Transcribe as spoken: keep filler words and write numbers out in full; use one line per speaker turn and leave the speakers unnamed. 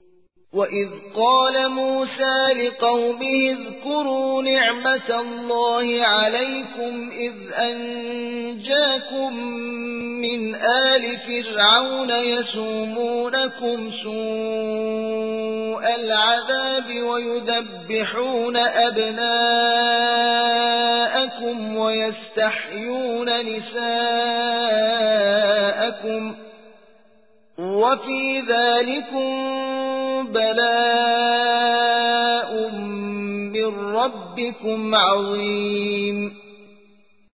وَإِذْ قَالَ مُوسَى لِقَوْمِهِ اذْكُرُوا نِعْمَةَ اللَّهِ عَلَيْكُمْ إِذْ أَنْجَاكُمْ مِنْ آلِ فِرْعَوْنَ يَسُومُونَكُمْ سُوءَ الْعَذَابِ وَيُذَبِّحُونَ أَبْنَاءَكُمْ وَيَسْتَحْيُونَ نِسَاءَكُمْ وَفِي ذَلِكُمْ بَلَاءٌ مِّن رَّبِّكُمْ عَظِيمٌ